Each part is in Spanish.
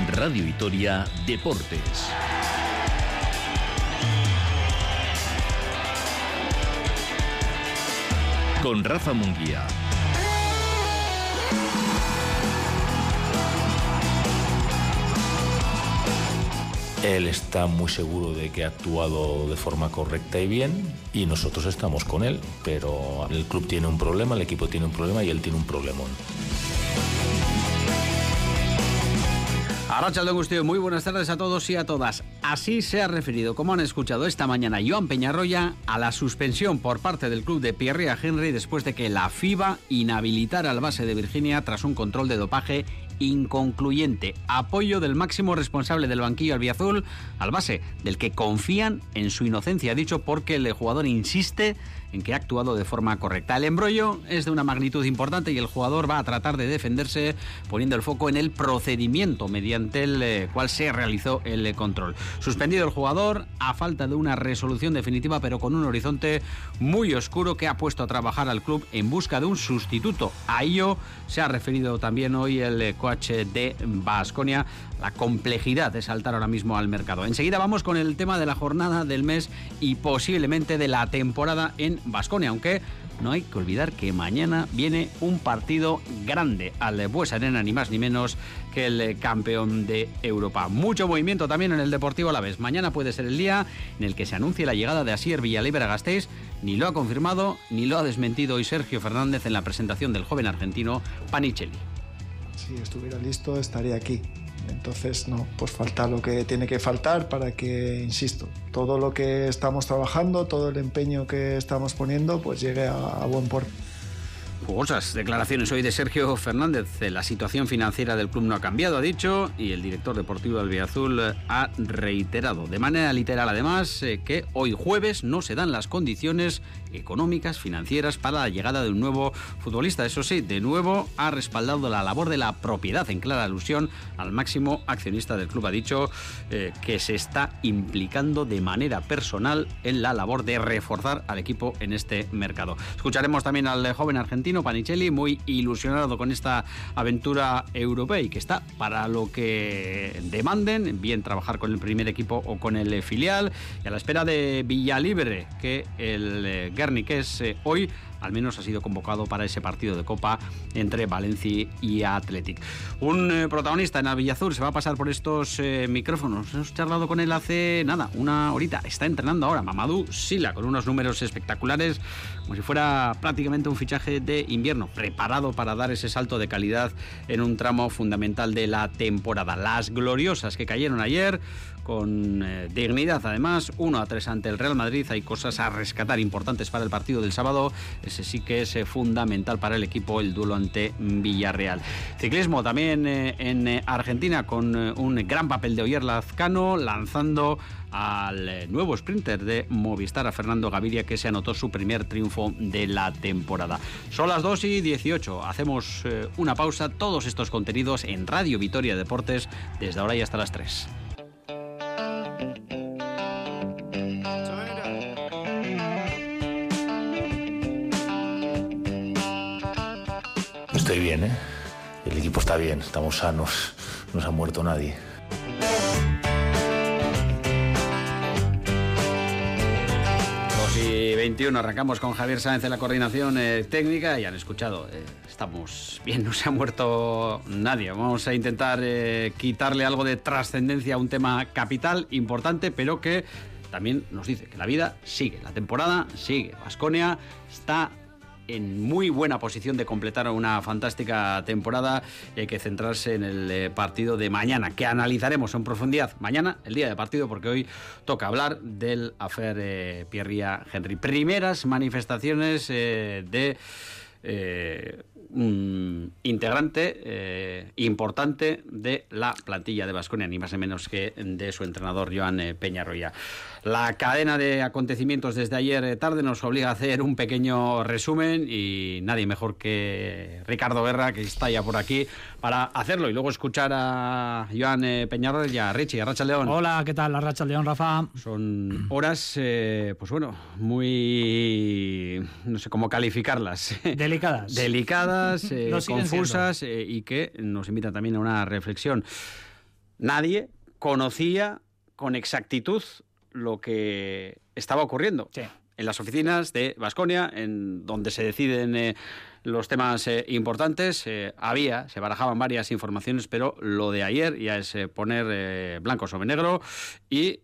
Radio Vitoria Deportes. Con Rafa Munguía. Él está muy seguro de que ha actuado de forma correcta y bien, y nosotros estamos con él, pero el club tiene un problema, el equipo tiene un problema y él tiene un problemón. Arratsaldeon guztioi, muy buenas tardes a todos y a todas. Así se ha referido, como han escuchado esta mañana Joan Peñarroya, a la suspensión por parte del club de Pierre Henry después de que la FIBA inhabilitara al base de Virginia tras un control de dopaje inconcluyente. Apoyo del máximo responsable del banquillo albiazul al base, del que confían en su inocencia, dicho porque el jugador insiste en que ha actuado de forma correcta. El embrollo es de una magnitud importante y el jugador va a tratar de defenderse poniendo el foco en el procedimiento mediante el cual se realizó el control. Suspendido el jugador a falta de una resolución definitiva, pero con un horizonte muy oscuro que ha puesto a trabajar al club en busca de un sustituto. A ello se ha referido también hoy el coach de Baskonia, la complejidad de saltar ahora mismo al mercado. Enseguida vamos con el tema de la jornada del mes y posiblemente de la temporada en Baskonia, aunque no hay que olvidar que mañana viene un partido grande al Buesa Arena, ni más ni menos que el campeón de Europa. Mucho movimiento también en el Deportivo Alavés. Mañana puede ser el día en el que se anuncie la llegada de Asier Villalibre a Gasteiz. Ni lo ha confirmado ni lo ha desmentido hoy Sergio Fernández en la presentación del joven argentino Panichelli. Si estuviera listo estaría aquí. Entonces, no, pues falta lo que tiene que faltar para que, insisto, todo lo que estamos trabajando, todo el empeño que estamos poniendo, pues llegue a buen puerto. Jugosas declaraciones hoy de Sergio Fernández. La situación financiera del club no ha cambiado, ha dicho, y el director deportivo del albiazul ha reiterado de manera literal, además, que hoy jueves no se dan las condiciones económicas, financieras para la llegada de un nuevo futbolista. Eso sí, de nuevo ha respaldado la labor de la propiedad, en clara alusión al máximo accionista del club. Ha dicho que se está implicando de manera personal en la labor de reforzar al equipo en este mercado. Escucharemos también al joven argentino Panichelli, muy ilusionado con esta aventura europea y que está para lo que demanden, bien trabajar con el primer equipo o con el filial, y a la espera de Villalibre, que el Guerniqués hoy al menos ha sido convocado para ese partido de Copa entre Valencia y Athletic. Un protagonista en Albiazul se va a pasar por estos micrófonos. Hemos charlado con él hace nada, una horita. Está entrenando ahora Mamadou Sila con unos números espectaculares, como si fuera prácticamente un fichaje de invierno, preparado para dar ese salto de calidad en un tramo fundamental de la temporada. Las gloriosas que cayeron ayer con dignidad, además, 1-3 ante el Real Madrid. Hay cosas a rescatar importantes para el partido del sábado. Ese sí que es fundamental para el equipo, el duelo ante Villarreal. Ciclismo también en Argentina, con un gran papel de Oyer Lazcano, lanzando al nuevo sprinter de Movistar, a Fernando Gaviria, que se anotó su primer triunfo de la temporada. Son las 2:18. Hacemos una pausa. Todos estos contenidos en Radio Vitoria Deportes desde ahora y hasta las 3. Estoy bien, ¿eh? El equipo está bien, estamos sanos, no se ha muerto nadie. 2:21, arrancamos con Javier Sáenz en la coordinación técnica. Ya han escuchado, estamos bien, no se ha muerto nadie. Vamos a intentar quitarle algo de trascendencia a un tema capital, importante, pero que también nos dice que la vida sigue, la temporada sigue. Baskonia está en muy buena posición de completar una fantástica temporada y hay que centrarse en el partido de mañana, que analizaremos en profundidad mañana, el día de partido, porque hoy toca hablar del affair Pierre Henry. Primeras manifestaciones de un integrante importante de la plantilla de Baskonia, ni más ni menos que de su entrenador Joan Peñarroya. La cadena de acontecimientos desde ayer tarde nos obliga a hacer un pequeño resumen y nadie mejor que Ricardo Guerra, que está ya por aquí, para hacerlo y luego escuchar a Joan Peñarroya y a Richie. Arratsaldeon. Hola, ¿qué tal? Arratsaldeon, Rafa. Son horas, pues bueno, muy... no sé cómo calificarlas. Delicadas, confusas y que nos invitan también a una reflexión. nadie conocía con exactitud lo que estaba ocurriendo. Sí. En las oficinas de Baskonia, en donde se deciden los temas importantes, se barajaban varias informaciones, pero lo de ayer ya es poner blanco sobre negro y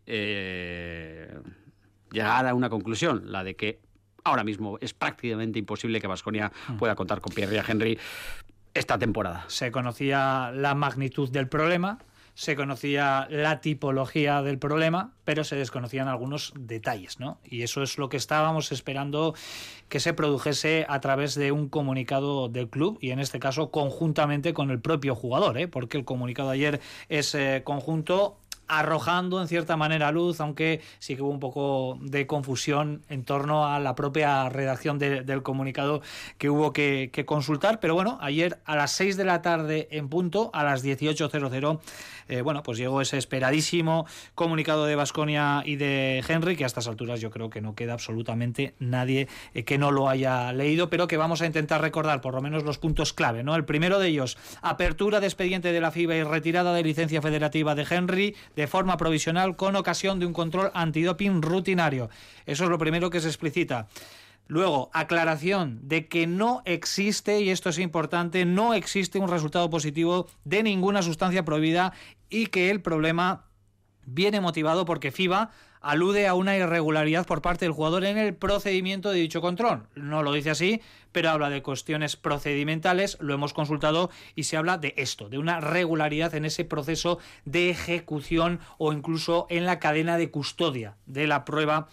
llegar a una conclusión, la de que ahora mismo es prácticamente imposible que Baskonia pueda contar con Pierre Henry esta temporada. Se conocía la magnitud del problema, se conocía la tipología del problema, pero se desconocían algunos detalles, ¿no? Y eso es lo que estábamos esperando que se produjese a través de un comunicado del club, y en este caso conjuntamente con el propio jugador, porque el comunicado de ayer es conjunto, arrojando en cierta manera luz, aunque sí que hubo un poco de confusión en torno a la propia redacción del comunicado que hubo que consultar. Pero bueno, ayer a las 6 de la tarde en punto, a las 18:00, pues llegó ese esperadísimo comunicado de Baskonia y de Henry, que a estas alturas yo creo que no queda absolutamente nadie que no lo haya leído, pero que vamos a intentar recordar por lo menos los puntos clave, ¿no? El primero de ellos: apertura de expediente de la FIBA y retirada de licencia federativa de Henry de forma provisional con ocasión de un control antidoping rutinario. Eso es lo primero que se explicita. Luego, aclaración de que no existe, y esto es importante, no existe un resultado positivo de ninguna sustancia prohibida y que el problema viene motivado porque FIBA alude a una irregularidad por parte del jugador en el procedimiento de dicho control. No lo dice así, pero habla de cuestiones procedimentales, lo hemos consultado y se habla de esto, de una regularidad en ese proceso de ejecución o incluso en la cadena de custodia de la prueba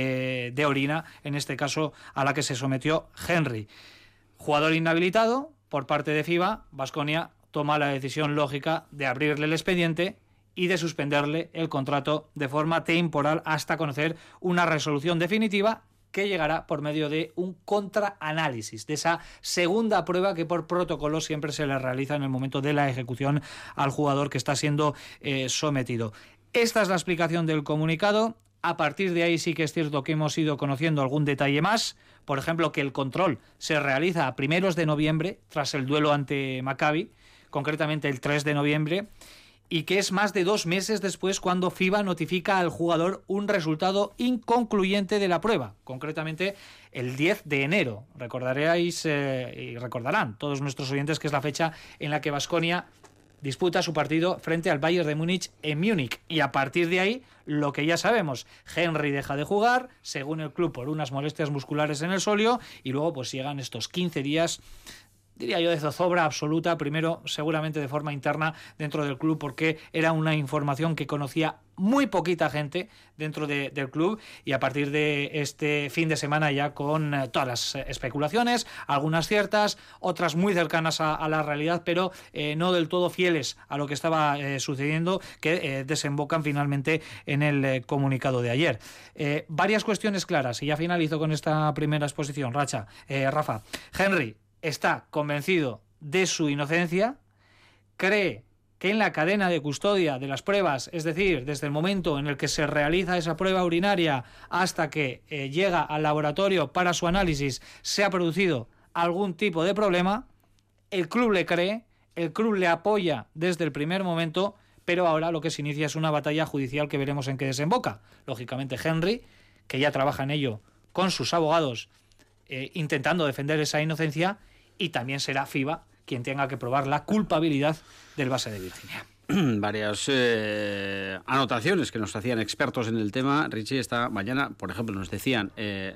de orina, en este caso a la que se sometió Henry. Jugador inhabilitado por parte de FIBA, Baskonia toma la decisión lógica de abrirle el expediente y de suspenderle el contrato de forma temporal hasta conocer una resolución definitiva que llegará por medio de un contraanálisis, de esa segunda prueba que por protocolo siempre se le realiza en el momento de la ejecución al jugador que está siendo sometido. Esta es la explicación del comunicado. A partir de ahí sí que es cierto que hemos ido conociendo algún detalle más. Por ejemplo, que el control se realiza a primeros de noviembre, tras el duelo ante Maccabi, concretamente el 3 de noviembre, y que es más de 2 meses después cuando FIBA notifica al jugador un resultado inconcluyente de la prueba, concretamente el 10 de enero. Recordaréis y recordarán todos nuestros oyentes que es la fecha en la que Baskonia disputa su partido frente al Bayern de Múnich en Múnich, y a partir de ahí lo que ya sabemos: Henry deja de jugar, según el club, por unas molestias musculares en el sóleo, y luego pues llegan estos 15 días, diría yo, de zozobra absoluta, primero seguramente de forma interna dentro del club, porque era una información que conocía muy poquita gente dentro del club, y a partir de este fin de semana ya con todas las especulaciones, algunas ciertas, otras muy cercanas a la realidad, pero no del todo fieles a lo que estaba sucediendo, que desembocan finalmente en el comunicado de ayer. Varias cuestiones claras, y ya finalizo con esta primera exposición, Rafa. Henry está convencido de su inocencia, cree que en la cadena de custodia de las pruebas, es decir, desde el momento en el que se realiza esa prueba urinaria hasta que llega al laboratorio para su análisis, se ha producido algún tipo de problema. El club le cree, el club le apoya desde el primer momento, pero ahora lo que se inicia es una batalla judicial que veremos en qué desemboca. Lógicamente Henry, que ya trabaja en ello con sus abogados, intentando defender esa inocencia, y también será FIBA quien tenga que probar la culpabilidad del base de Virginia. Varias anotaciones que nos hacían expertos en el tema, Richie. Esta mañana, por ejemplo, nos decían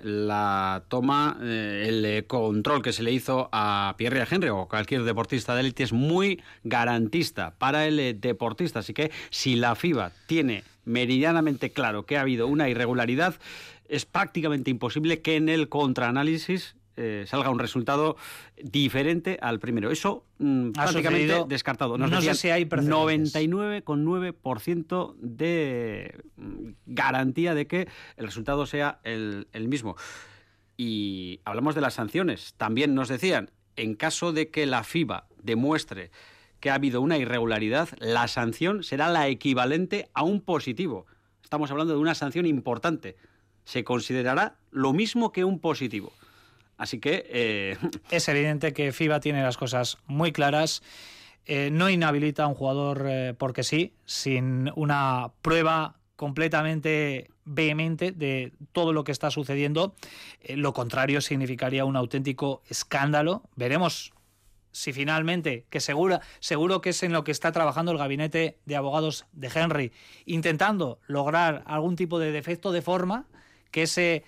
la toma, el control que se le hizo a Pierre Henry o cualquier deportista de élite es muy garantista para el deportista, así que si la FIBA tiene meridianamente claro que ha habido una irregularidad, es prácticamente imposible que en el contraanálisis salga un resultado diferente al primero. Eso prácticamente descartado. Nos decían, sé si hay precedentes. 99,9% de garantía de que el resultado sea el mismo. Y hablamos de las sanciones. También nos decían, en caso de que la FIBA demuestre que ha habido una irregularidad, la sanción será la equivalente a un positivo. Estamos hablando de una sanción importante. Se considerará lo mismo que un positivo. Así que... Es evidente que FIBA tiene las cosas muy claras. no inhabilita a un jugador porque sí, sin una prueba completamente vehemente de todo lo que está sucediendo. Lo contrario significaría un auténtico escándalo. Veremos si finalmente, que seguro que es en lo que está trabajando el gabinete de abogados de Henry, intentando lograr algún tipo de defecto de forma, que ese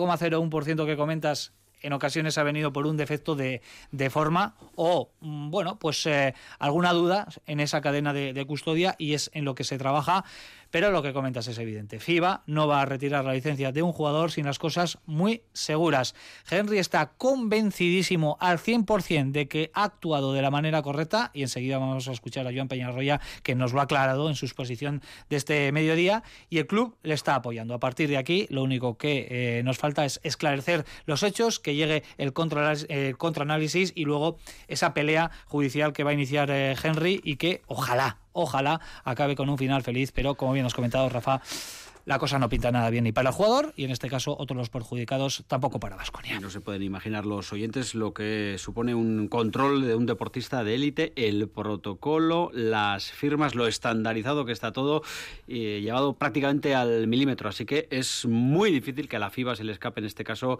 0,01% que comentas en ocasiones ha venido por un defecto de forma o, bueno, pues alguna duda en esa cadena de custodia, y es en lo que se trabaja. Pero lo que comentas es evidente. FIBA no va a retirar la licencia de un jugador sin las cosas muy seguras. Henry está convencidísimo al 100% de que ha actuado de la manera correcta, y enseguida vamos a escuchar a Joan Peñarroya, que nos lo ha aclarado en su exposición de este mediodía, y el club le está apoyando. A partir de aquí, lo único que nos falta es esclarecer los hechos, que llegue el contraanálisis y luego esa pelea judicial que va a iniciar Henry, y que ojalá acabe con un final feliz, pero como bien has comentado, Rafa, la cosa no pinta nada bien ni para el jugador, y en este caso otros los perjudicados tampoco para Baskonia. No se pueden imaginar los oyentes lo que supone un control de un deportista de élite, el protocolo, las firmas, lo estandarizado que está todo, llevado prácticamente al milímetro, así que es muy difícil que a la FIBA se le escape en este caso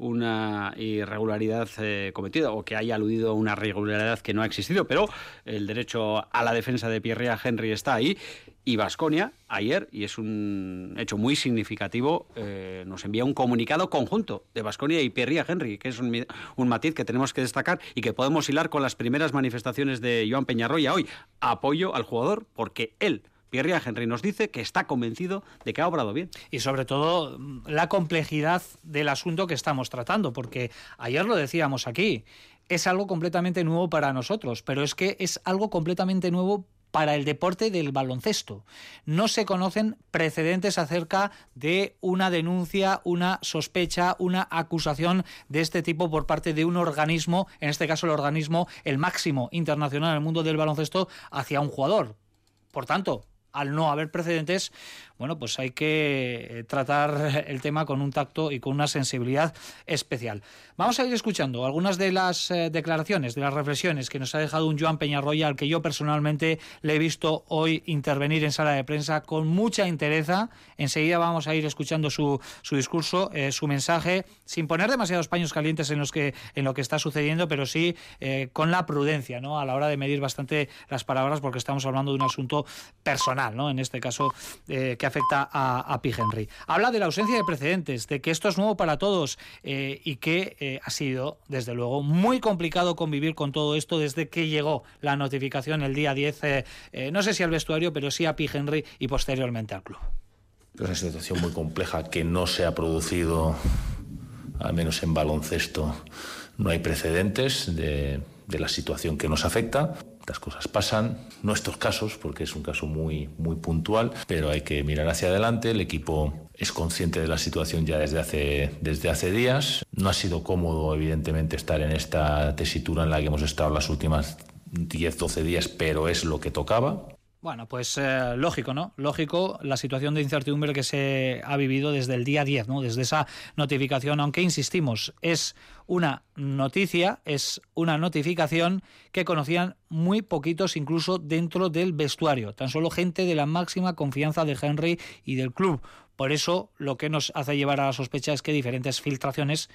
una irregularidad cometida, o que haya aludido a una irregularidad que no ha existido, pero el derecho a la defensa de Pierre Henry está ahí. Y Baskonia, ayer, y es un hecho muy significativo, nos envía un comunicado conjunto de Baskonia y Pierre Henry, que es un matiz que tenemos que destacar y que podemos hilar con las primeras manifestaciones de Joan Peñarroya hoy. Apoyo al jugador porque él, Pierre Henry, nos dice que está convencido de que ha obrado bien. Y sobre todo la complejidad del asunto que estamos tratando, porque ayer lo decíamos aquí, es algo completamente nuevo para nosotros, pero es que es algo completamente nuevo para el deporte del baloncesto. No se conocen precedentes acerca de una denuncia, una sospecha, una acusación de este tipo por parte de un organismo, en este caso el máximo internacional en el mundo del baloncesto, hacia un jugador. Por tanto, al no haber precedentes, bueno, pues hay que tratar el tema con un tacto y con una sensibilidad especial. Vamos a ir escuchando algunas de las declaraciones, de las reflexiones que nos ha dejado un Joan Peñarroya, al que yo personalmente le he visto hoy intervenir en sala de prensa con mucha entereza. Enseguida vamos a ir escuchando su discurso, su mensaje, sin poner demasiados paños calientes en lo que está sucediendo, pero sí con la prudencia, ¿no?, a la hora de medir bastante las palabras, porque estamos hablando de un asunto personal, ¿no?, en este caso que afecta a Pi Henry. Habla de la ausencia de precedentes, de que esto es nuevo para todos, y que ha sido, desde luego, muy complicado convivir con todo esto desde que llegó la notificación el día 10, no sé si al vestuario, pero sí a Pi Henry y posteriormente al club. Es una situación muy compleja que no se ha producido, al menos en baloncesto, no hay precedentes de la situación que nos afecta. Las cosas pasan, no estos casos, porque es un caso muy, muy puntual, pero hay que mirar hacia adelante. El equipo es consciente de la situación ya desde hace días. No ha sido cómodo, evidentemente, estar en esta tesitura en la que hemos estado las últimas 10-12 días, pero es lo que tocaba. Bueno, pues lógico, ¿no? Lógico la situación de incertidumbre que se ha vivido desde el día 10, ¿no? Desde esa notificación, aunque insistimos, es una noticia, es una notificación que conocían muy poquitos, incluso dentro del vestuario, tan solo gente de la máxima confianza de Henry y del club. Por eso lo que nos hace llevar a la sospecha es que diferentes filtraciones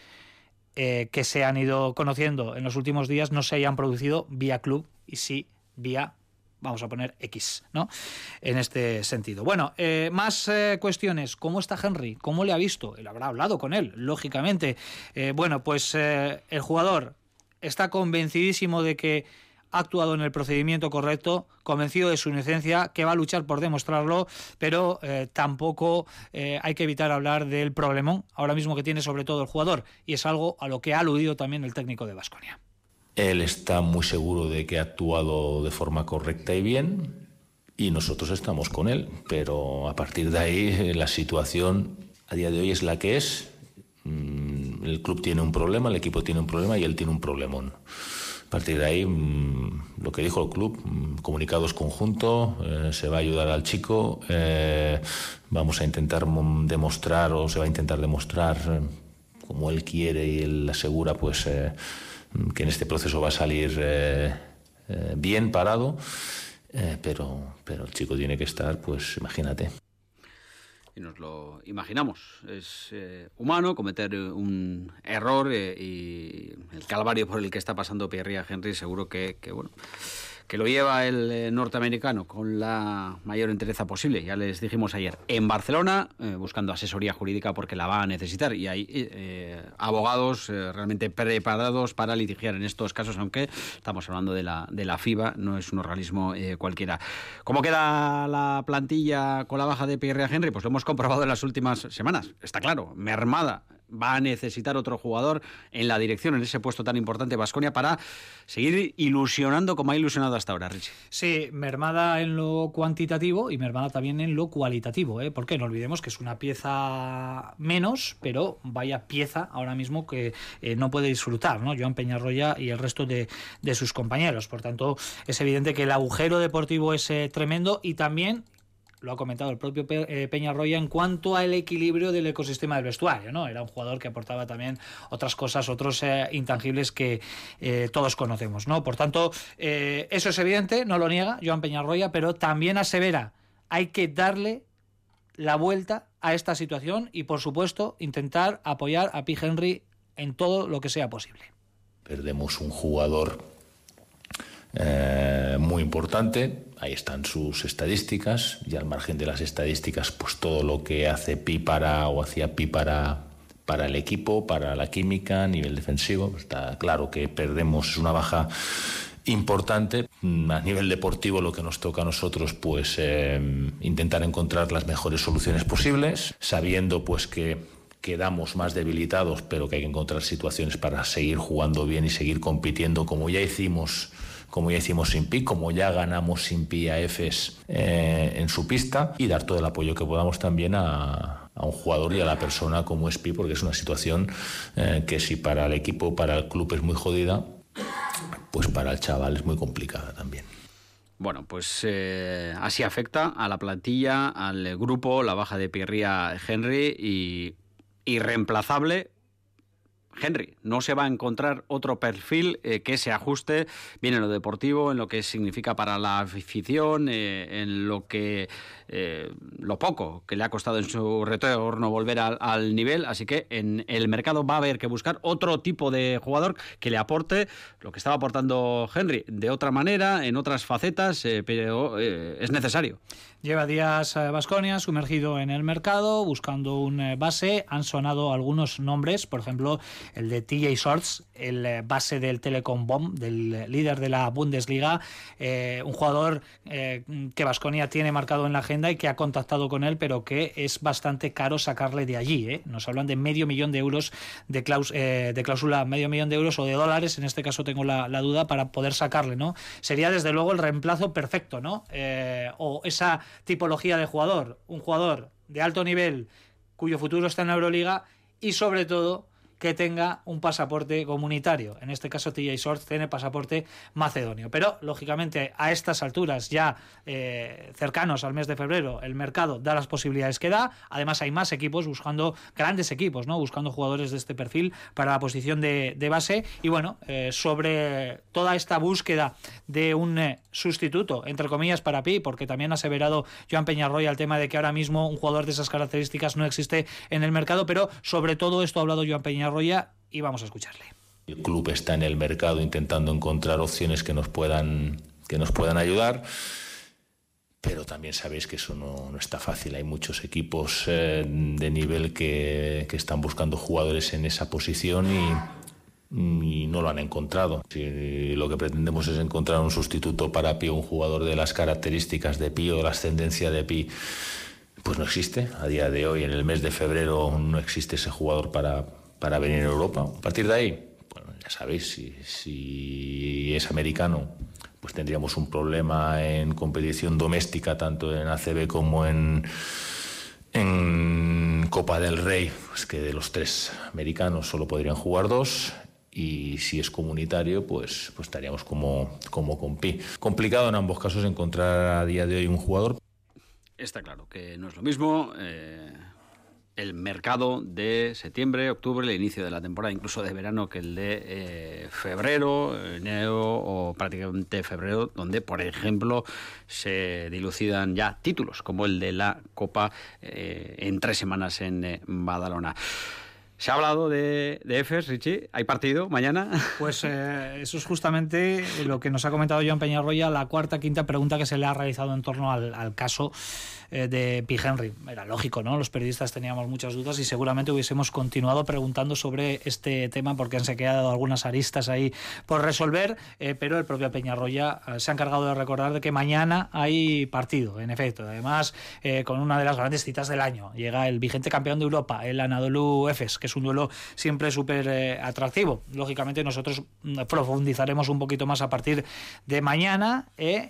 que se han ido conociendo en los últimos días no se hayan producido vía club, y sí vía, vamos a poner, X, ¿no?, en este sentido. Bueno, más cuestiones. ¿Cómo está Henry? ¿Cómo le ha visto? Él habrá hablado con él, lógicamente. Bueno, pues el jugador está convencidísimo de que ha actuado en el procedimiento correcto, convencido de su inocencia, que va a luchar por demostrarlo, pero tampoco hay que evitar hablar del problemón ahora mismo que tiene sobre todo el jugador, y es algo a lo que ha aludido también el técnico de Baskonia. Él está muy seguro de que ha actuado de forma correcta y bien, y nosotros estamos con él, pero a partir de ahí la situación a día de hoy es la que es. El club tiene un problema, el equipo tiene un problema y él tiene un problemón. A partir de ahí, lo que dijo el club, comunicados conjuntos, se va a ayudar al chico, vamos a intentar demostrar, o se va a intentar demostrar, como él quiere y él asegura, pues que en este proceso va a salir bien parado, pero el chico tiene que estar, pues imagínate. Y nos lo imaginamos. Es humano cometer un error y el calvario por el que está pasando Pierre Henry seguro que lo lleva el norteamericano con la mayor entereza posible. Ya les dijimos ayer, en Barcelona, buscando asesoría jurídica porque la va a necesitar, y hay abogados realmente preparados para litigiar en estos casos, aunque estamos hablando de la FIBA, no es un organismo cualquiera. ¿Cómo queda la plantilla con la baja de Pierre Henry? Pues lo hemos comprobado en las últimas semanas. Está claro, mermada. Va a necesitar otro jugador en la dirección, en ese puesto tan importante Baskonia, para seguir ilusionando como ha ilusionado hasta ahora, Richie. Sí, mermada en lo cuantitativo y mermada también en lo cualitativo, ¿eh? Porque no olvidemos que es una pieza menos, pero vaya pieza ahora mismo que no puede disfrutar, ¿no? Joan Peñarroya y el resto de sus compañeros. Por tanto, es evidente que el agujero deportivo es tremendo, y también lo ha comentado el propio Peñarroya en cuanto al equilibrio del ecosistema del vestuario, ¿no? Era un jugador que aportaba también otras cosas, otros intangibles que todos conocemos, ¿no? Por tanto, eso es evidente, no lo niega Joan Peñarroya, pero también asevera, hay que darle la vuelta a esta situación y, por supuesto, intentar apoyar a Pierre Henry en todo lo que sea posible. Perdemos un jugador muy importante. Ahí están sus estadísticas, y al margen de las estadísticas, pues todo lo que hace Pi hacía Pi para el equipo, para la química, a nivel defensivo. Está claro que perdemos, es una baja importante. A nivel deportivo, lo que nos toca a nosotros, pues intentar encontrar las mejores soluciones posibles, sabiendo pues que quedamos más debilitados, pero que hay que encontrar situaciones para seguir jugando bien y seguir compitiendo como ya hicimos sin Pi, como ya ganamos sin Pi a EFES en su pista, y dar todo el apoyo que podamos también a un jugador y a la persona como es Pi, porque es una situación que si para el equipo, para el club es muy jodida, pues para el chaval es muy complicada también. Bueno, pues así afecta a la plantilla, al grupo, la baja de Pierre Henry, y irreemplazable Henry. No se va a encontrar otro perfil que se ajuste bien en lo deportivo, en lo que significa para la afición, en lo que lo poco que le ha costado en su retorno volver al nivel. Así que en el mercado va a haber que buscar otro tipo de jugador que le aporte lo que estaba aportando Henry de otra manera, en otras facetas, pero es necesario. Lleva días Baskonia sumergido en el mercado, buscando un base. Han sonado algunos nombres, por ejemplo, el de TJ Shorts, el base del Telekom Bonn, del líder de la Bundesliga, un jugador que Baskonia tiene marcado en la agenda y que ha contactado con él, pero que es bastante caro sacarle de allí, ¿eh? Nos hablan de €500,000 de cláusula, €500,000 o de dólares, en este caso tengo la duda, para poder sacarle, ¿no? Sería desde luego el reemplazo perfecto, ¿no? O esa tipología de jugador, un jugador de alto nivel cuyo futuro está en la Euroliga, y sobre todo que tenga un pasaporte comunitario. En este caso TJ Shorts tiene pasaporte macedonio, pero lógicamente a estas alturas ya cercanos al mes de febrero, el mercado da las posibilidades que da. Además hay más equipos buscando, grandes equipos, ¿no? Buscando jugadores de este perfil para la posición de base. Y bueno, sobre toda esta búsqueda de un sustituto, entre comillas, para Pi, porque también ha aseverado Joan Peñarroya el tema de que ahora mismo un jugador de esas características no existe en el mercado, pero sobre todo esto ha hablado Joan Peñarroya, y vamos a escucharle. El club está en el mercado intentando encontrar opciones que nos puedan ayudar, pero también sabéis que eso no está fácil. Hay muchos equipos de nivel que están buscando jugadores en esa posición y no lo han encontrado. Si lo que pretendemos es encontrar un sustituto para Pi, un jugador de las características de Pi o de la ascendencia de Pi, pues no existe. A día de hoy, en el mes de febrero, no existe ese jugador para venir a Europa. A partir de ahí, bueno, ya sabéis, si es americano, pues tendríamos un problema en competición doméstica, tanto en ACB como en Copa del Rey, pues que de los 3 americanos solo podrían jugar 2, y si es comunitario, pues estaríamos como con Pi. Complicado en ambos casos encontrar a día de hoy un jugador. Está claro que no es lo mismo el mercado de septiembre, octubre, el inicio de la temporada, incluso de verano, que el de febrero, enero o prácticamente febrero, donde, por ejemplo, se dilucidan ya títulos, como el de la Copa en 3 semanas en Badalona. Se ha hablado de EFES, Richie. ¿Hay partido mañana? Pues eso es justamente lo que nos ha comentado Joan Peñarroya, la quinta pregunta que se le ha realizado en torno al caso de Pi Henry. Era lógico, ¿no? Los periodistas teníamos muchas dudas y seguramente hubiésemos continuado preguntando sobre este tema porque se han quedado algunas aristas ahí por resolver, pero el propio Peñarroya se ha encargado de recordar de que mañana hay partido, en efecto. Además, con una de las grandes citas del año. Llega el vigente campeón de Europa, el Anadolu Efes, que es un duelo siempre súper atractivo. Lógicamente nosotros profundizaremos un poquito más a partir de mañana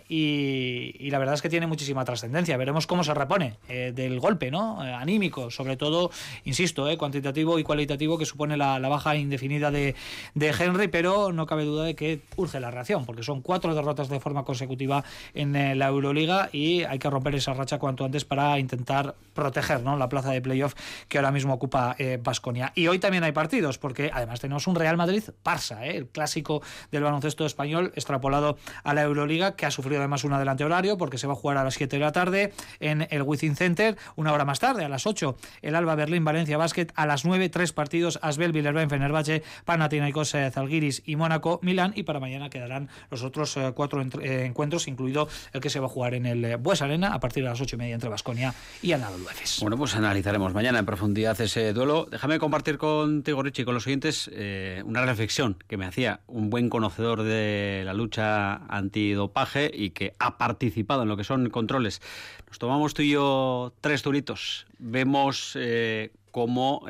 y la verdad es que tiene muchísima trascendencia. Veremos cómo se repone del golpe, ¿no? Anímico, sobre todo, insisto, cuantitativo y cualitativo que supone la baja indefinida de Henry, pero no cabe duda de que urge la reacción, porque son 4 derrotas de forma consecutiva en la Euroliga y hay que romper esa racha cuanto antes para intentar proteger, ¿no?, la plaza de playoff que ahora mismo ocupa Baskonia. Y hoy también hay partidos, porque además tenemos un Real Madrid-Barça, el clásico del baloncesto español extrapolado a la Euroliga, que ha sufrido además un adelante horario porque se va a jugar a las 7 de la tarde en el Wizzing Center. Una hora más tarde, a las 8, el Alba Berlín-Valencia Basket. A las 9, 3 partidos: Asbel, Villerben, Fenerbahce, Panathinaikos, Zalgiris y Mónaco, Milán. Y para mañana quedarán los otros 4 encuentros, incluido el que se va a jugar en el Bues Arena a partir de las 8:30 entre Baskonia y Anadolu Efes. Bueno, pues analizaremos mañana en profundidad ese duelo. Déjame compartir contigo, Richie, y con los oyentes una reflexión que me hacía un buen conocedor de la lucha antidopaje y que ha participado en lo que son controles. Nos tomamos tú y yo 3 duritos. Vemos cómo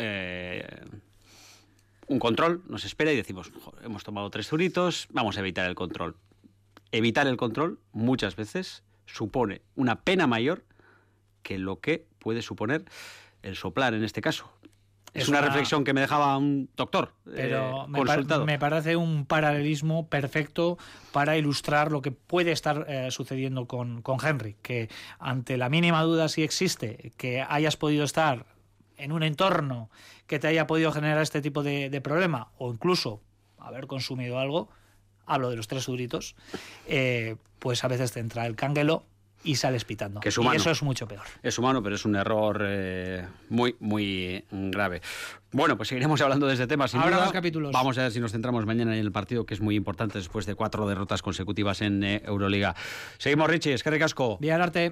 un control nos espera y decimos, hemos tomado 3 duritos, vamos a evitar el control. Evitar el control muchas veces supone una pena mayor que lo que puede suponer el soplar en este caso. Es una reflexión que me dejaba un doctor consultado. Me parece un paralelismo perfecto para ilustrar lo que puede estar sucediendo con Henry, que ante la mínima duda, si existe, que hayas podido estar en un entorno que te haya podido generar este tipo de problema, o incluso haber consumido algo, hablo de los 3 duritos, pues a veces te entra el canguelo y sales pitando. Que es humano. Y eso es mucho peor. Es humano, pero es un error muy, muy grave. Bueno, pues seguiremos hablando de este tema sin Habrá duda. Más capítulos. Vamos a ver si nos centramos mañana en el partido, que es muy importante después de 4 derrotas consecutivas en Euroliga. Seguimos, Richie. Eskerrik asko. Bien, arte.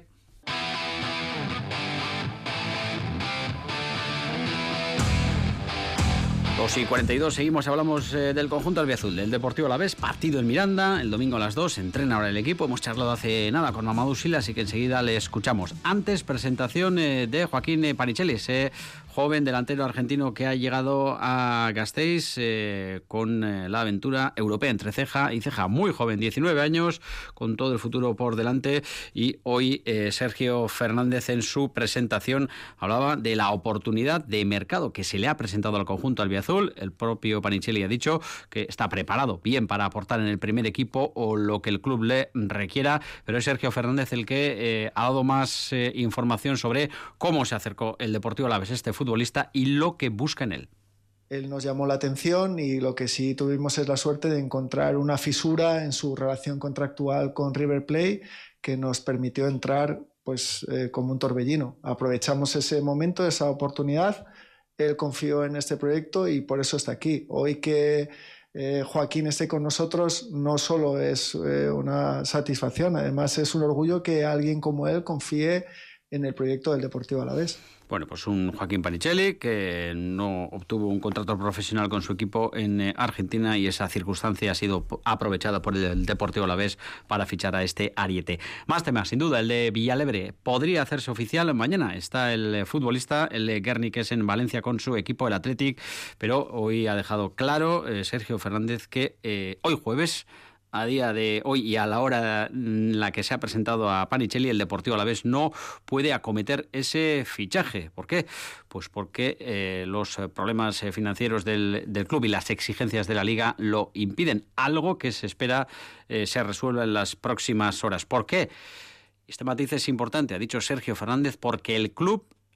2:42, seguimos, hablamos del conjunto albiazul, del Deportivo Alavés, partido en Miranda, el domingo a las 2, entrena ahora el equipo, hemos charlado hace nada con Mamadou Sylla, así que enseguida le escuchamos. Antes, presentación de Joaquín Panichelis, joven delantero argentino que ha llegado a Gasteiz con la aventura europea entre ceja y ceja, muy joven, 19 años, con todo el futuro por delante, y hoy Sergio Fernández en su presentación hablaba de la oportunidad de mercado que se le ha presentado al conjunto albiazul. El propio Panichelis ha dicho que está preparado bien para aportar en el primer equipo o lo que el club le requiera, pero es Sergio Fernández el que ha dado más información sobre cómo se acercó el Deportivo Alavés este futbolista y lo que busca en él. Él nos llamó la atención y lo que sí tuvimos es la suerte de encontrar una fisura en su relación contractual con River Plate que nos permitió entrar como un torbellino. Aprovechamos ese momento, esa oportunidad. Él confió en este proyecto y por eso está aquí. Hoy que Joaquín esté con nosotros no solo es una satisfacción, además es un orgullo que alguien como él confíe en el proyecto del Deportivo Alavés. Bueno, pues un Joaquín Panichelis que no obtuvo un contrato profesional con su equipo en Argentina y esa circunstancia ha sido aprovechada por el Deportivo Alavés para fichar a este ariete. Más temas, sin duda, el de Villalebre podría hacerse oficial mañana. Está el futbolista, el Guerniques en Valencia con su equipo, el Athletic, pero hoy ha dejado claro Sergio Fernández que hoy jueves, a día de hoy y a la hora en la que se ha presentado a Panichelis, el Deportivo Alavés no puede acometer ese fichaje. ¿Por qué? Pues porque los problemas financieros del club y las exigencias de la Liga lo impiden. Algo que se espera se resuelva en las próximas horas. ¿Por qué? Este matiz es importante, ha dicho Sergio Fernández, porque el club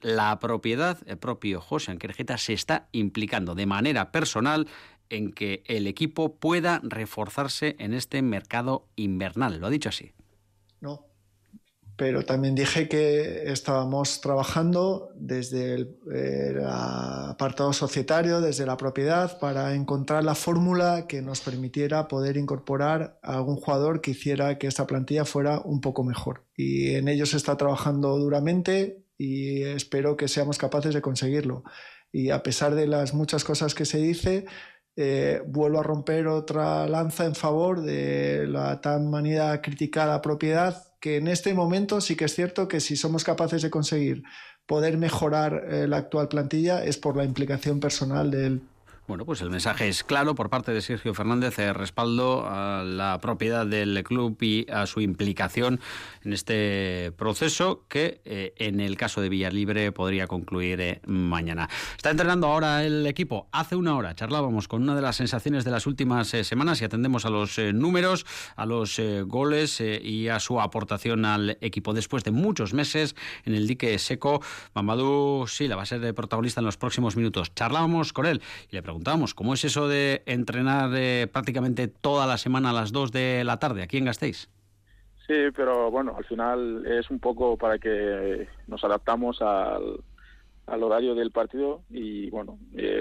la propiedad, el propio José Anquerejeta, se está implicando de manera personal en que el equipo pueda reforzarse en este mercado invernal. Lo ha dicho así. No, pero también dije que estábamos trabajando desde el apartado societario, desde la propiedad, para encontrar la fórmula que nos permitiera poder incorporar a algún jugador que hiciera que esta plantilla fuera un poco mejor. Y en ello se está trabajando duramente y espero que seamos capaces de conseguirlo. Y a pesar de las muchas cosas que se dice, vuelvo a romper otra lanza en favor de la tan manida criticada propiedad, que en este momento sí que es cierto que si somos capaces de conseguir poder mejorar la actual plantilla es por la implicación personal del. Bueno, pues el mensaje es claro por parte de Sergio Fernández, respaldo a la propiedad del club y a su implicación en este proceso que en el caso de Villalibre podría concluir mañana. Está entrenando ahora el equipo. Hace una hora charlábamos con una de las sensaciones de las últimas semanas y atendemos a los números, a los goles y a su aportación al equipo. Después de muchos meses en el dique seco, Mamadou Sylla va a ser protagonista en los próximos minutos. Charlábamos con él y le preguntamos ¿cómo es eso de entrenar prácticamente toda la semana a las 2 de la tarde aquí en Gasteiz? Sí, pero bueno, al final es un poco para que nos adaptamos al horario del partido y bueno,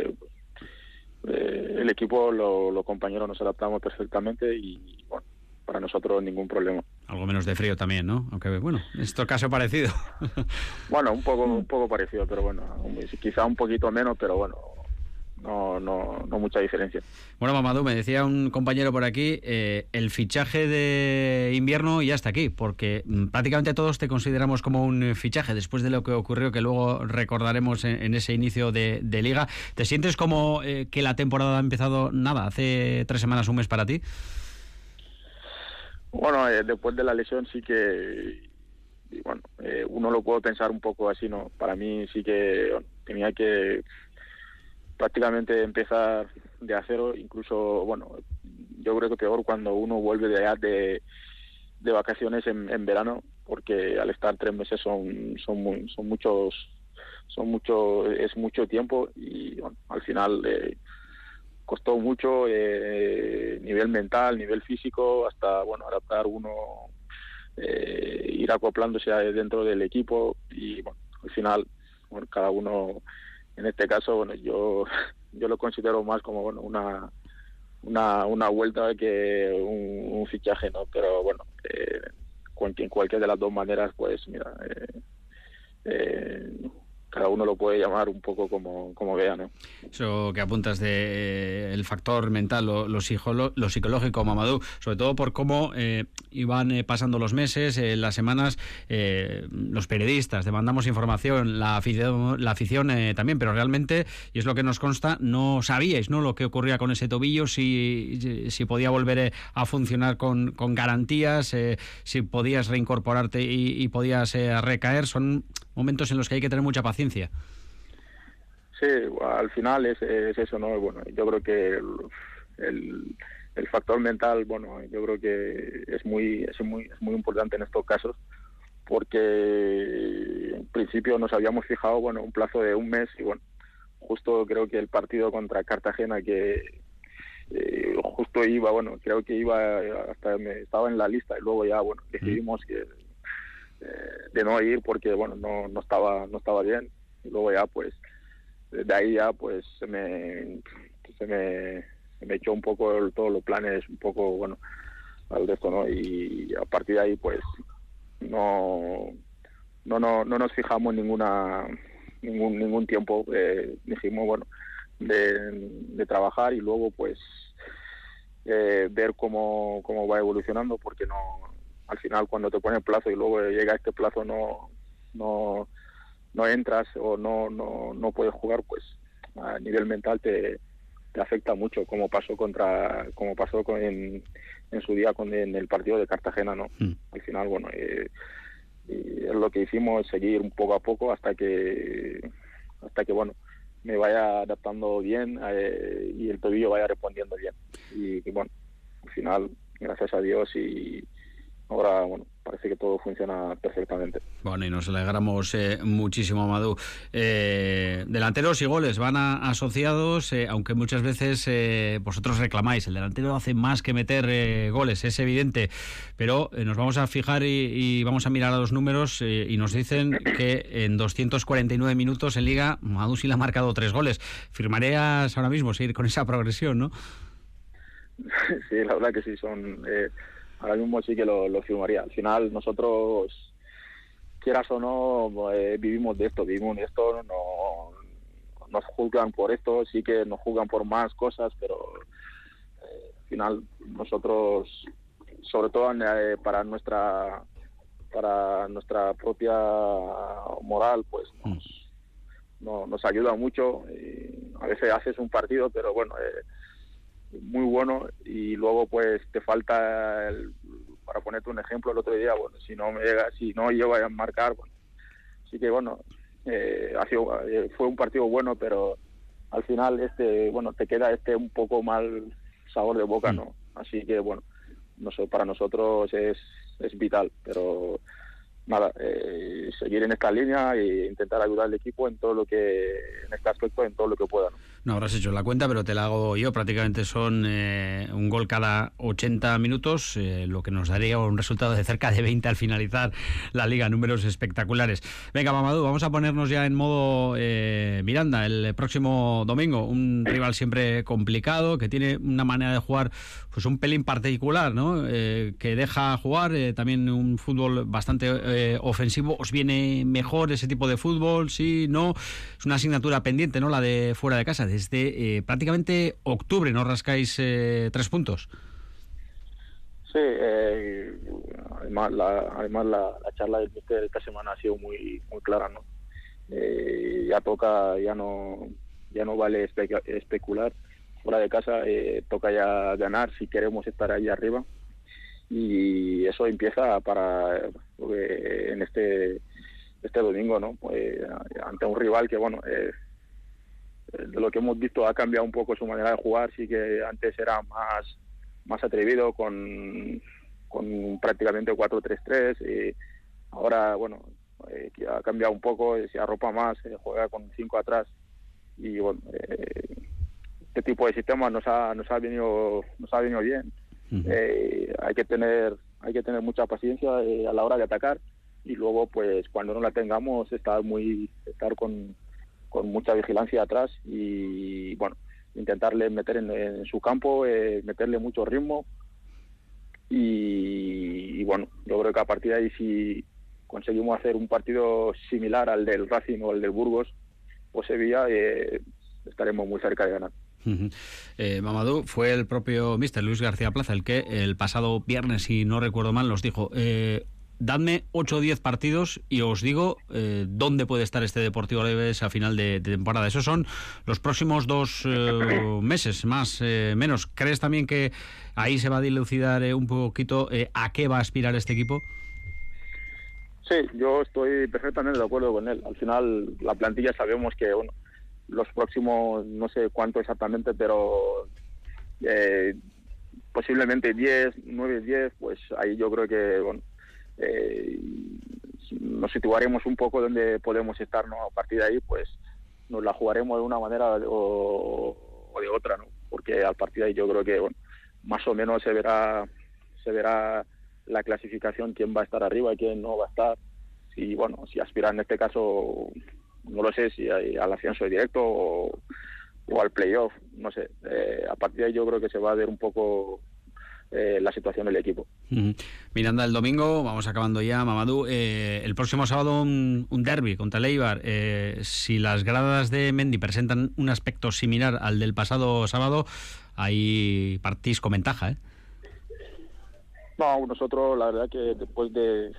el equipo, los compañeros nos adaptamos perfectamente y bueno, para nosotros ningún problema. Algo menos de frío también, ¿no? Aunque bueno, en este caso parecido. Bueno, un poco parecido, pero bueno, quizá un poquito menos, pero bueno, no mucha diferencia. Bueno, Mamadou, me decía un compañero por aquí, el fichaje de invierno ya está aquí, porque prácticamente todos te consideramos como un fichaje después de lo que ocurrió, que luego recordaremos en ese inicio de liga. ¿Te sientes como que la temporada ha empezado, hace 3 semanas, un mes para ti? Bueno, después de la lesión sí que, bueno, uno lo puede pensar un poco así, ¿no? Para mí sí que tenía que prácticamente empezar de cero, incluso, bueno, yo creo que peor cuando uno vuelve de vacaciones en verano, porque al estar 3 meses es mucho tiempo y bueno, al final costó mucho nivel mental, nivel físico, hasta bueno adaptar uno, ir acoplándose dentro del equipo y bueno, al final bueno, cada uno. En este caso, bueno, yo lo considero más como bueno una vuelta que un fichaje, ¿no? Pero bueno, en cualquier de las dos maneras, pues mira, cada uno lo puede llamar un poco como vea, ¿no? Eso que apuntas de el factor mental, lo psicológico, Mamadou, sobre todo por cómo iban pasando los meses, las semanas, los periodistas demandamos información, la afición también, pero realmente, y es lo que nos consta, no sabíais, ¿no?, lo que ocurría con ese tobillo, si podía volver a funcionar con garantías, si podías reincorporarte y podías recaer. Son momentos en los que hay que tener mucha paciencia. Sí, al final es eso, ¿no? Bueno, yo creo que el factor mental, bueno, yo creo que es muy importante en estos casos, porque en principio nos habíamos fijado, bueno, un plazo de un mes y bueno, justo creo que el partido contra Cartagena que justo iba, bueno, creo que iba hasta estaba en la lista y luego ya, bueno, decidimos que de no ir porque bueno no estaba bien y luego ya pues de ahí ya pues se me echó un poco todos los planes un poco bueno al de esto, ¿no? Y a partir de ahí pues no nos fijamos ningún tiempo, dijimos bueno de trabajar y luego pues ver cómo va evolucionando, porque al final cuando te ponen plazo y luego llega este plazo no entras o no puedes jugar, pues a nivel mental te afecta mucho, como pasó en su día en el partido de Cartagena, ¿no? Al final bueno y es lo que hicimos, seguir un poco a poco hasta que bueno me vaya adaptando bien y el tobillo vaya respondiendo bien y bueno al final gracias a Dios y ahora, bueno, parece que todo funciona perfectamente. Bueno, y nos alegramos muchísimo, Amadou. Delanteros y goles van asociados, aunque muchas veces vosotros reclamáis, el delantero hace más que meter goles, es evidente, pero nos vamos a fijar y vamos a mirar a los números y nos dicen que en 249 minutos en Liga, Amadou Sylla ha marcado 3 goles. Firmarías ahora mismo seguir con esa progresión, ¿no? Sí, la verdad que sí, ahora mismo sí que lo firmaría. Al final nosotros, quieras o no, vivimos de esto, no nos juzgan por esto, sí que nos juzgan por más cosas, pero al final nosotros, sobre todo para nuestra propia moral, pues nos ayuda mucho. Y a veces haces un partido, pero bueno, muy bueno, y luego pues te falta para ponerte un ejemplo, el otro día, bueno, si no llego a marcar, bueno, sí que bueno, fue un partido bueno, pero al final te queda un poco mal sabor de boca, ¿no? Así que bueno, no sé, para nosotros es vital, pero nada, seguir en esta línea e intentar ayudar al equipo en este aspecto, en todo lo que pueda, ¿no? No habrás hecho la cuenta, pero te la hago yo. Prácticamente son un gol cada 80 minutos, lo que nos daría un resultado de cerca de 20 al finalizar la Liga. Números espectaculares. Venga, Mamadou, vamos a ponernos ya en modo Miranda el próximo domingo. Un rival siempre complicado, que tiene una manera de jugar pues un pelín particular, ¿no? Que deja jugar también un fútbol bastante ofensivo. ¿Os viene mejor ese tipo de fútbol? Sí, no. Es una asignatura pendiente, ¿no? La de fuera de casa. Desde prácticamente octubre no rascáis 3 puntos. Sí, además la charla del míster de esta semana ha sido muy clara, ¿no? Ya no vale especular fuera de casa, toca ya ganar si queremos estar ahí arriba, y eso empieza en este domingo, ¿no? Pues, ante un rival que bueno, de lo que hemos visto ha cambiado un poco su manera de jugar. Sí que antes era más atrevido con prácticamente 4-3-3, y ahora bueno, que ha cambiado un poco, se arropa más, juega con 5 atrás, y bueno, este tipo de sistema nos ha venido bien. Hay que tener mucha paciencia a la hora de atacar, y luego pues cuando no la tengamos estar con mucha vigilancia atrás, y bueno, intentarle meter en su campo, meterle mucho ritmo, y bueno, yo creo que a partir de ahí, si conseguimos hacer un partido similar al del Racing o al del Burgos o Sevilla, estaremos muy cerca de ganar. Mamadou, fue el propio míster Luis García Plaza el que el pasado viernes, si no recuerdo mal, nos dijo: dadme 8 o 10 partidos y os digo dónde puede estar este Deportivo Alavés a final de temporada. Esos son los próximos 2 meses, más menos. ¿Crees también que ahí se va a dilucidar un poquito a qué va a aspirar este equipo? Sí, yo estoy perfectamente de acuerdo con él. Al final, la plantilla sabemos que bueno, los próximos, no sé cuánto exactamente, pero posiblemente 9-10, pues ahí yo creo que bueno, nos situaremos un poco donde podemos estar, ¿no? A partir de ahí pues nos la jugaremos de una manera o de otra, ¿no? Porque a partir de ahí yo creo que bueno, más o menos se verá la clasificación, quién va a estar arriba y quién no va a estar. Si bueno, si aspiran en este caso, no lo sé, si al ascenso directo o al playoff, no sé. A partir de ahí yo creo que se va a ver un poco la situación del equipo. Miranda, el domingo, vamos acabando ya, Mamadou, el próximo sábado un derbi contra el Eibar. Si las gradas de Mendy presentan un aspecto similar al del pasado sábado, ahí partís con ventaja, ¿eh? No, nosotros la verdad que después de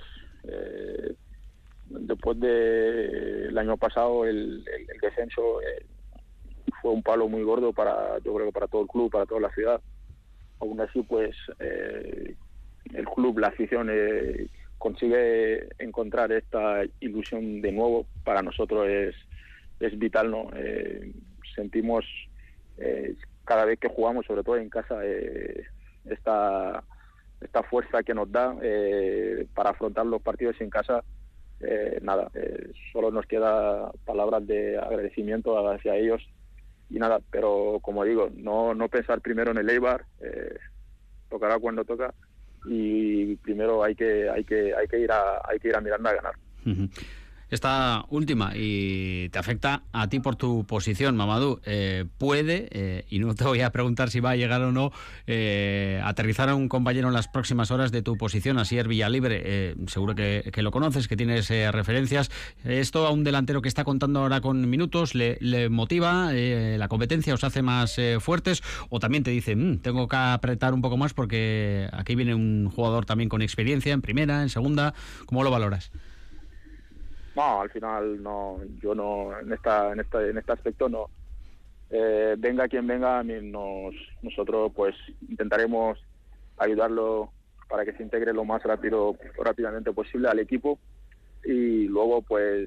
el año pasado el descenso fue un palo muy gordo yo creo que para todo el club, para toda la ciudad. Aún así pues el club, la afición consigue encontrar esta ilusión de nuevo. Para nosotros es vital, ¿no? Sentimos cada vez que jugamos, sobre todo en casa, esta fuerza que nos da para afrontar los partidos en casa. Solo nos queda palabras de agradecimiento hacia ellos y nada, pero como digo, no pensar primero en el Eibar, tocará cuando toca, y primero hay que ir a Miranda a ganar. Esta última, y te afecta a ti por tu posición, Mamadou, puede, y no te voy a preguntar si va a llegar o no, aterrizar a un compañero en las próximas horas de tu posición, Asier Villalibre. Seguro que lo conoces, que tienes referencias. ¿Esto a un delantero que está contando ahora con minutos le motiva la competencia, os hace más fuertes, o también te dice, tengo que apretar un poco más porque aquí viene un jugador también con experiencia en primera, en segunda? ¿Cómo lo valoras? No, al final no, yo no, en este aspecto no. Venga quien venga, nosotros pues intentaremos ayudarlo para que se integre lo más rápidamente posible al equipo, y luego pues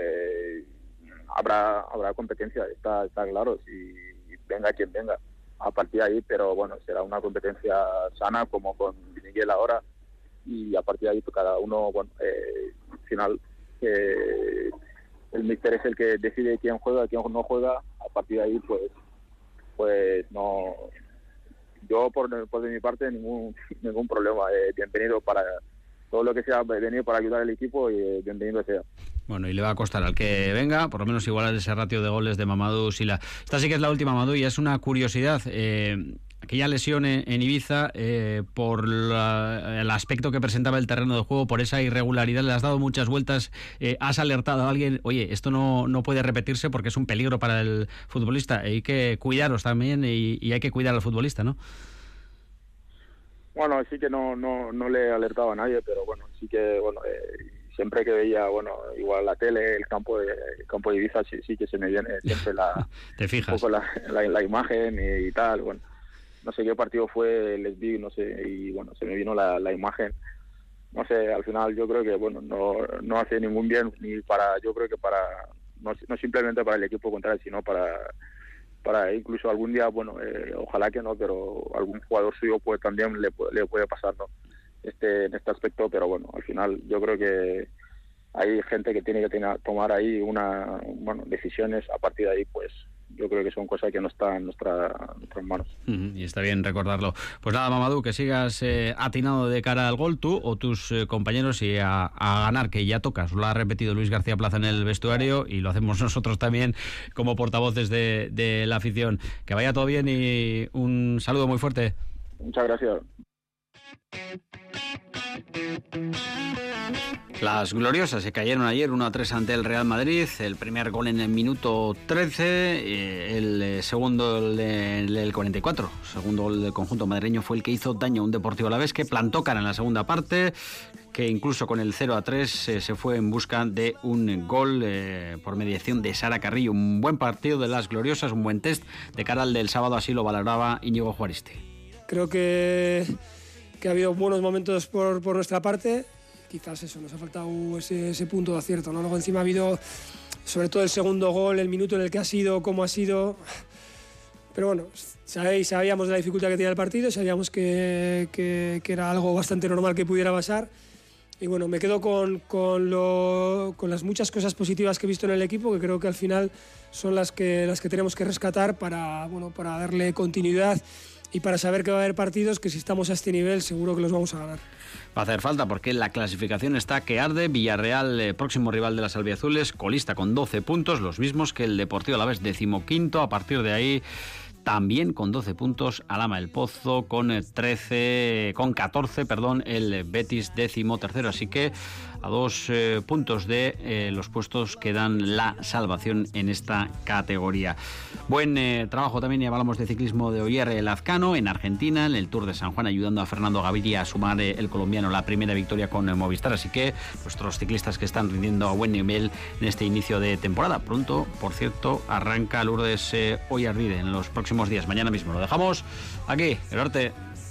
habrá competencia, está claro, si venga quien venga a partir de ahí, pero bueno, será una competencia sana como con Miguel ahora, y a partir de ahí pues, cada uno, bueno, al final el míster es el que decide quién juega, quién no juega. A partir de ahí pues no, yo por de mi parte ningún problema. Bienvenido para todo lo que sea, venir para ayudar al equipo, y bienvenido sea. Bueno, y le va a costar al que venga, por lo menos igualar ese ratio de goles de Mamadou Sylla. Esta sí que es la última, Mamadou, y es una curiosidad. Aquella lesión en Ibiza, por el aspecto que presentaba el terreno de juego, por esa irregularidad, le has dado muchas vueltas, has alertado a alguien, oye, esto no puede repetirse porque es un peligro para el futbolista, hay que cuidaros también y hay que cuidar al futbolista, ¿no? Bueno, sí que no le he alertado a nadie, pero bueno, sí que, bueno, siempre que veía, bueno, igual la tele, el campo de Ibiza, sí que se me viene siempre ¿Te fijas? un poco la imagen y tal, bueno. No sé qué partido fue, les vi, no sé, y bueno, se me vino la imagen. No sé, al final yo creo que, bueno, no hace ningún bien, ni para, yo creo que para, no simplemente para el equipo contrario, sino para incluso algún día, bueno, ojalá que no, pero algún jugador suyo pues también le puede pasar, ¿no? En este aspecto, pero bueno, al final yo creo que hay gente que tiene que tomar ahí decisiones. A partir de ahí, pues yo creo que son cosas que no están en nuestras manos. Y está bien recordarlo. Pues nada, Mamadou, que sigas atinado de cara al gol tú o tus compañeros, y a ganar, que ya tocas. Lo ha repetido Luis García Plaza en el vestuario y lo hacemos nosotros también como portavoces de la afición. Que vaya todo bien y un saludo muy fuerte. Muchas gracias. Las gloriosas se cayeron ayer 1-3 ante el Real Madrid. El primer gol en el minuto 13, el segundo del 44. El segundo gol del conjunto madrileño fue el que hizo daño a un Deportivo Alavés que plantó cara en la segunda parte, que incluso con el 0-3 se fue en busca de un gol por mediación de Sara Carrillo. Un buen partido de las gloriosas, un buen test de cara al del sábado, así lo valoraba Íñigo Juaristi. Creo que ha habido buenos momentos por nuestra parte. Quizás eso, nos ha faltado ese punto de acierto, ¿no? Luego encima ha habido, sobre todo el segundo gol, el minuto en el que ha sido, cómo ha sido. Pero bueno, sabíamos de la dificultad que tenía el partido, sabíamos que era algo bastante normal que pudiera pasar. Y bueno, me quedo con las muchas cosas positivas que he visto en el equipo, que creo que al final son las que tenemos que rescatar para darle continuidad y para saber que va a haber partidos que si estamos a este nivel seguro que los vamos a ganar. Va a hacer falta porque la clasificación está que arde. Villarreal, próximo rival de las albiazules, colista con 12 puntos, los mismos que el Deportivo Alavés, 15º. A partir de ahí, también con 12 puntos, Alhama el Pozo con 14, el Betis 13º. Así que a 2 puntos de los puestos que dan la salvación en esta categoría. Buen trabajo también, y hablamos de ciclismo de Oyer Lazcano en Argentina, en el Tour de San Juan, ayudando a Fernando Gaviria a sumar el colombiano la primera victoria con Movistar. Así que nuestros ciclistas que están rindiendo a buen nivel en este inicio de temporada. Pronto, por cierto, arranca Lourdes Oyarbide en los próximos días, mañana mismo. Lo dejamos aquí, el arte.